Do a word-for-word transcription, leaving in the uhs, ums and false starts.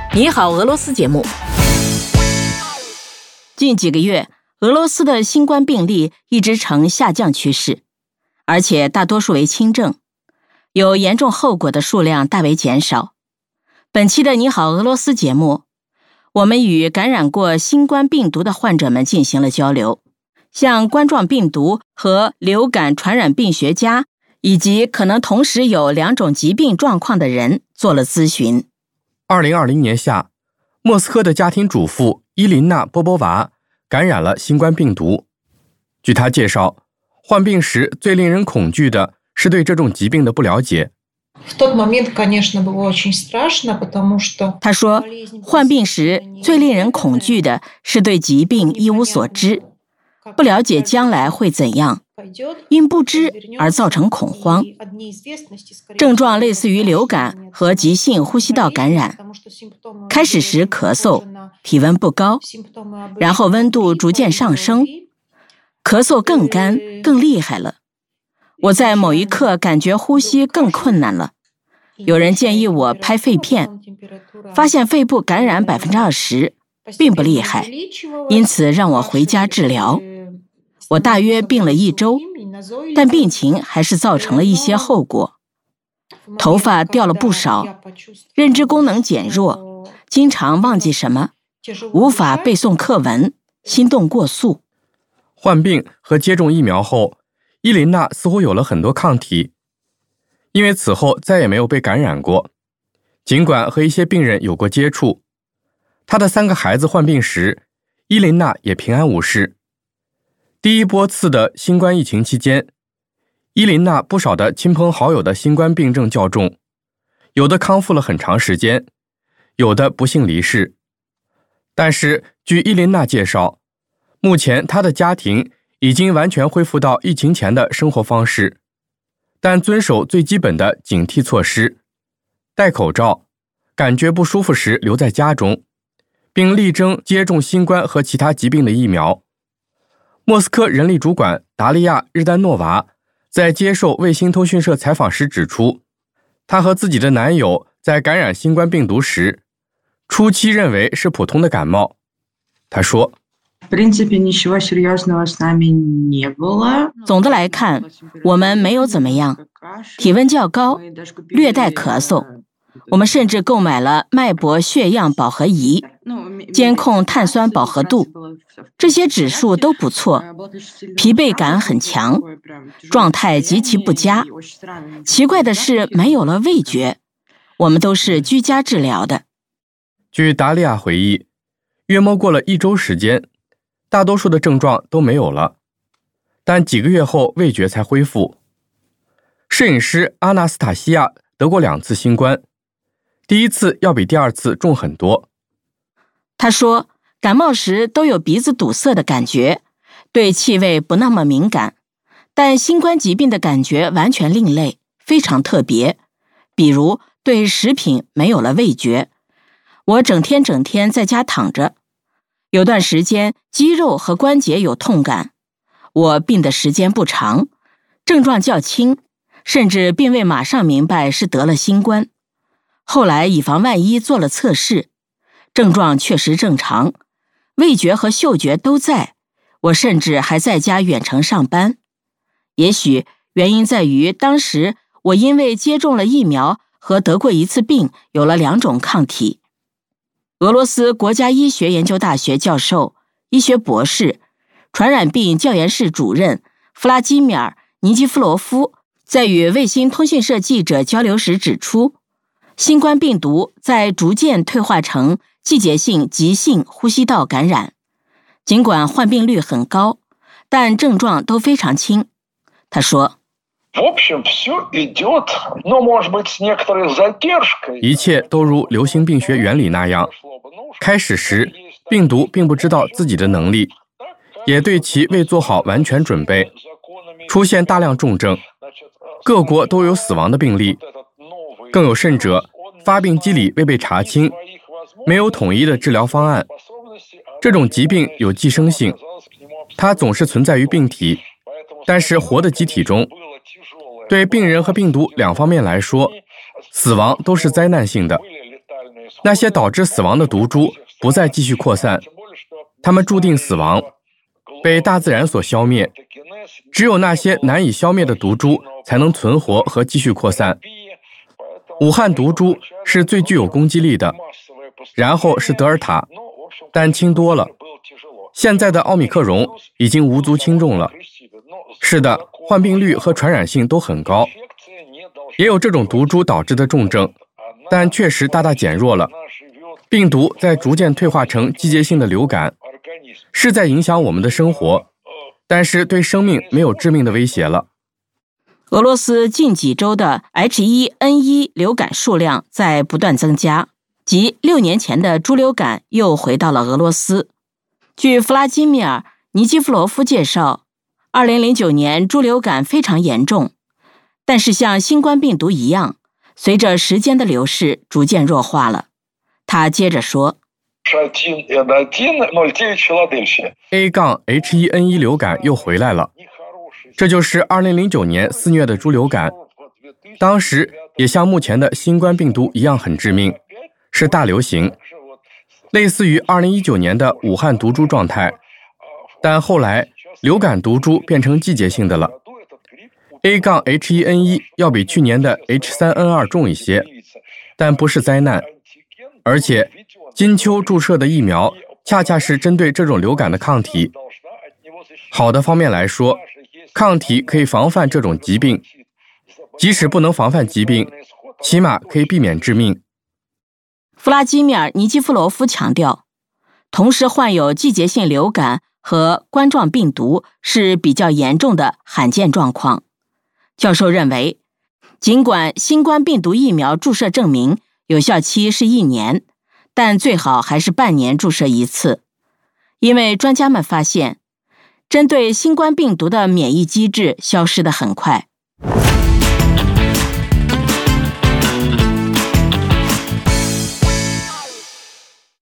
你好，俄罗斯节目。近几个月，俄罗斯的新冠病例一直呈下降趋势，而且大多数为轻症，有严重后果的数量大为减少。本期的你好，俄罗斯节目，我们与感染过新冠病毒的患者们进行了交流，向冠状病毒和流感传染病学家以及可能同时有两种疾病状况的人做了咨询。 二零二零年夏，莫斯科的家庭主妇伊琳娜·波波娃感染了新冠病毒。据她介绍，患病时最令人恐惧的是对这种疾病的不了解。 她说，患病时最令人恐惧的是对疾病一无所知，不了解将来会怎样，因不知而造成恐慌。症状类似于流感和急性呼吸道感染，开始时咳嗽，体温不高，然后温度逐渐上升，咳嗽更干更厉害了。我在某一刻感觉呼吸更困难了，有人建议我拍肺片，发现肺部感染 百分之二十， 并不厉害，因此让我回家治疗。我大约病了一周，但病情还是造成了一些后果。头发掉了不少，认知功能减弱，经常忘记什么，无法背诵课文，心动过速。 患病和接种疫苗后，伊琳娜似乎有了很多抗体，因为此后再也没有被感染过。尽管和一些病人有过接触，她的三个孩子患病时，伊琳娜也平安无事。第一波次的新冠疫情期间，伊琳娜不少的亲朋好友的新冠病症较重，有的康复了很长时间，有的不幸离世。但是据伊琳娜介绍，目前她的家庭已经完全恢复到疫情前的生活方式，但遵守最基本的警惕措施，戴口罩，感觉不舒服时留在家中，并力争接种新冠和其他疾病的疫苗。莫斯科人力主管达利亚·日丹诺娃在接受卫星通讯社采访时指出，她和自己的男友在感染新冠病毒时，初期认为是普通的感冒。她说， 总的来看，我们没有怎么样，体温较高，略带咳嗽。我们甚至购买了脉搏血样饱和仪，监控碳酸饱和度，这些指数都不错，疲惫感很强，状态极其不佳。奇怪的是没有了味觉，我们都是居家治疗的。 据达利亚回忆，约莫过了一周时间，大多数的症状都没有了，但几个月后味觉才恢复。摄影师阿纳斯塔西亚得过两次新冠，第一次要比第二次重很多。 他说，感冒时都有鼻子堵塞的感觉，对气味不那么敏感，但新冠疾病的感觉完全另类，非常特别。比如对食品没有了味觉，我整天整天在家躺着，有段时间肌肉和关节有痛感。我病的时间不长，症状较轻，甚至并未马上明白是得了新冠。后来以防万一做了测试，症状确实正常，味觉和嗅觉都在，我甚至还在家远程上班。也许原因在于当时我因为接种了疫苗和得过一次病，有了两种抗体。俄罗斯国家医学研究大学教授、医学博士、传染病教研室主任弗拉基米尔·尼基夫罗夫在与卫星通讯社记者交流时指出，新冠病毒在逐渐退化成季节性急性呼吸道感染，尽管患病率很高，但症状都非常轻。他说， 一切都如流行病学原理那样，开始时病毒并不知道自己的能力，也对其未做好完全准备，出现大量重症，各国都有死亡的病例，更有甚者，发病机理未被查清，没有统一的治疗方案。这种疾病有寄生性，它总是存在于病体，但是活的机体中，对病人和病毒两方面来说，死亡都是灾难性的。 那些导致死亡的毒株不再继续扩散，它们注定死亡，被大自然所消灭。只有那些难以消灭的毒株才能存活和继续扩散。武汉毒株是最具有攻击力的，然后是德尔塔，但轻多了。现在的奥密克戎已经无足轻重了。是的，患病率和传染性都很高，也有这种毒株导致的重症，但确实大大减弱了。病毒在逐渐退化成季节性的流感，是在影响我们的生活，但是对生命没有致命的威胁了。 俄罗斯近几周的 H 一 N 一 流感数量在不断增加，即六年前的猪流感又回到了俄罗斯。据弗拉基米尔·尼基弗罗夫介绍，二零零九年猪流感非常严重，但是像新冠病毒一样，随着时间的流逝逐渐弱化了。他接着说 A 杠 H 一 N 一 流感又回来了，这就是二零零九年肆虐的猪流感，当时也像目前的新冠病毒一样很致命，是大流行，类似于二零一九年的武汉毒株状态，但后来流感毒株变成季节性的了。A 杠 H 一 N 一 要比去年的 H 三 N 二 重一些，但不是灾难，而且金秋注射的疫苗恰恰是针对这种流感的抗体。好的方面来说，抗体可以防范这种疾病，即使不能防范疾病，起码可以避免致命。 弗拉基米尔·尼基弗罗夫强调，同时患有季节性流感和冠状病毒是比较严重的罕见状况。教授认为，尽管新冠病毒疫苗注射证明有效期是一年，但最好还是半年注射一次，因为专家们发现，针对新冠病毒的免疫机制消失得很快。